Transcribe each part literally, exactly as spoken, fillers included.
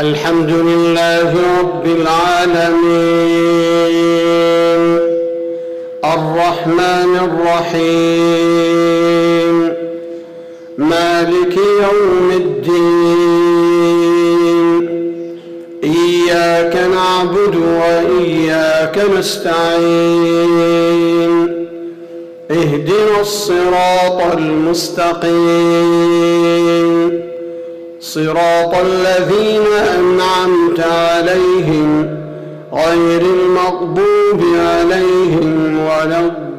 الحمد لله رب العالمين الرحمن الرحيم مالك يوم الدين إياك نعبد وإياك نستعين اهدنا الصراط المستقيم صراط الذين أنعمت عليهم غير المغضوب عليهم ولا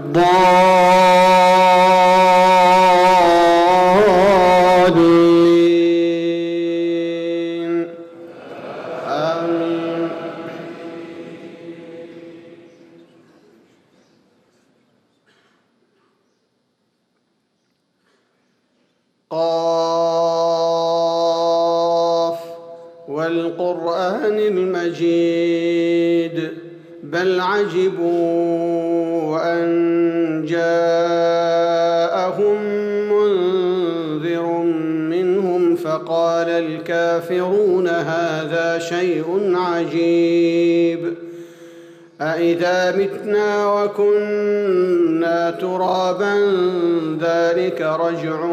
الضالين آمين. قاف والقرآن المجيد بل عجبوا أن جاءهم منذر منهم فقال الكافرون هذا شيء عجيب أإذا متنا وكنا ترابا ذلك رجع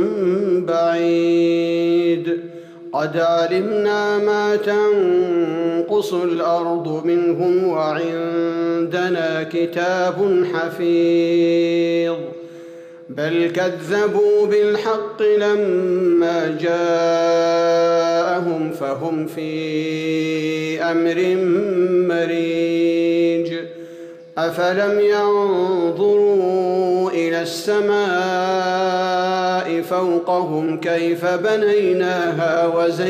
بعيد قد علمنا ما تنقص الأرض منهم وعندنا كتاب حفيظ بل كذبوا بالحق لما جاءهم فهم في أمر مريج أفلم ينظروا إلى السماء فوقهم كيف بنيناها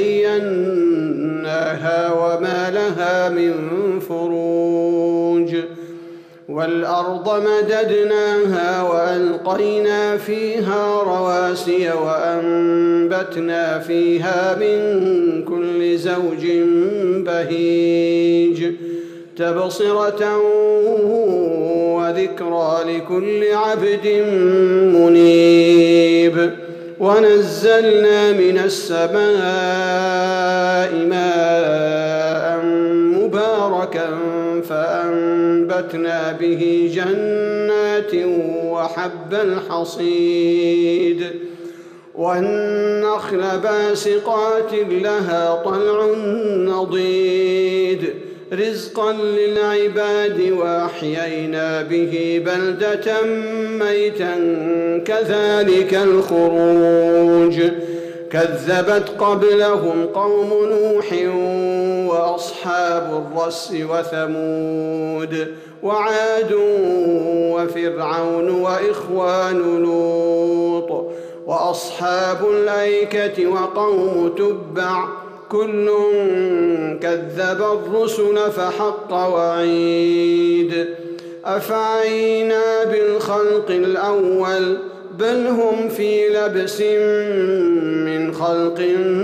وزيناها وما لها من فروج والأرض مددناها وألقينا فيها رواسي وأنبتنا فيها من كل زوج بهيج تبصرة وذكرى لكل عبد منيب ونزلنا من السماء ماء مباركا فأنبتنا به جنات وحب الحصيد والنخل باسقات لها طلع نضيد رزقا للعباد وأحيينا به بلدة ميتا كذلك الخروج كذبت قبلهم قوم نوح وأصحاب الرس وثمود وعاد وفرعون وإخوان لوط وأصحاب الأيكة وقوم تبع كل كذب الرسل فحق وعيد أفعينا بالخلق الأول بل هم في لبس من خلق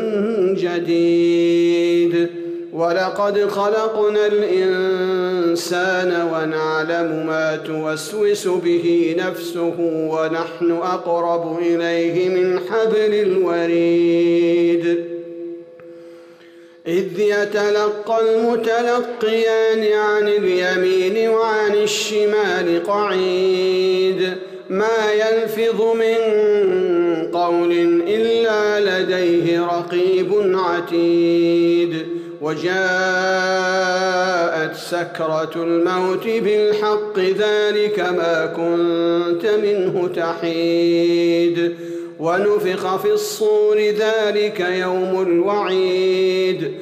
جديد ولقد خلقنا الإنسان ونعلم ما توسوس به نفسه ونحن أقرب إليه من حبل الوريد إذ يتلقى المتلقيان عن اليمين وعن الشمال قعيد ما يلفظ من قول إلا لديه رقيب عتيد وجاءت سكرة الموت بالحق ذلك ما كنت منه تحيد ونفخ في الصور ذلك يوم الوعيد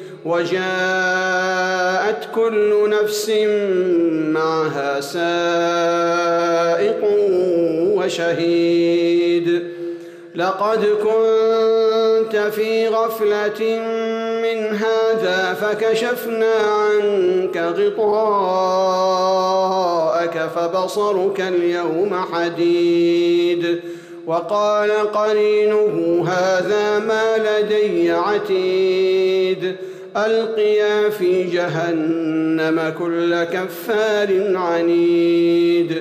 وجاءت كل نفس معها سائق وشهيد لقد كنت في غفلة من هذا فكشفنا عنك غطاءك فبصرك اليوم حديد وقال قرينه هذا ما لدي عتيد ألقيا في جهنم كل كفار عنيد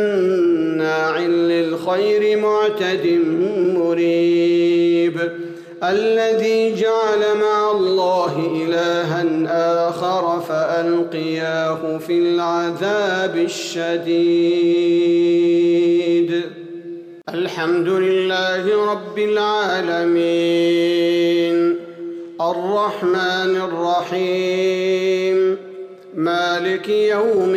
مناع للخير معتد مريب الذي جعل مع الله إلها آخر فألقياه في العذاب الشديد. الحمد لله رب العالمين الرحمن الرحيم مالك يوم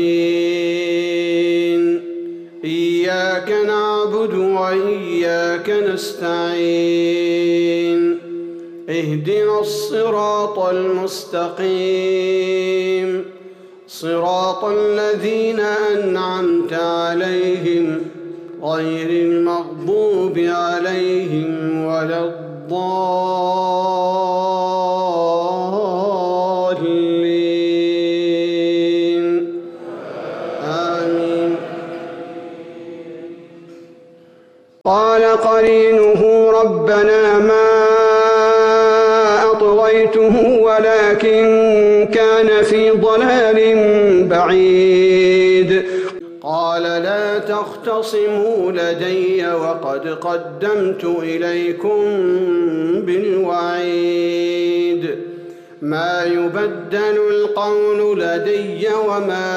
الدين إياك نعبد وإياك نستعين اهدنا الصراط المستقيم صراط الذين أنعمت عليهم غير المغضوب عليهم ولا الضالين آمين. قال قرينه ربنا ما أطغيته ولكن كان في ضلال بعيد. قال لا تختصموا لدي وقد قدمت إليكم بالوعيد. ما يبدل القول لدي وما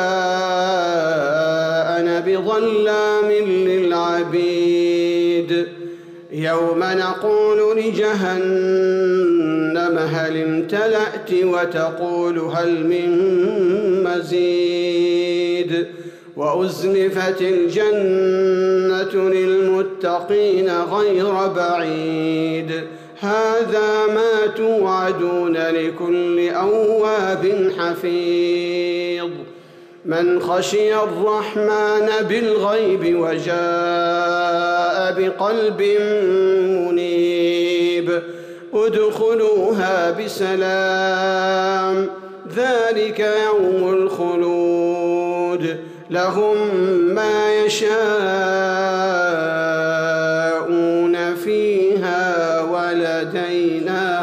أنا بظلام للعبيد. يوم نقول لجهنم هل امتلأت وتقول هل من مزيد. وأزلفت الجنة للمتقين غير بعيد. هذا ما توعدون لكل أواب حفيظ. من خشي الرحمن بالغيب وجاء بقلب منيب ادخلوها بسلام ذلك يوم الخلود لهم ما يشاءون فيها ولدينا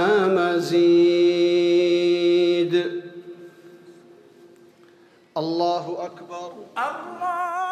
مزيد. الله أكبر. الله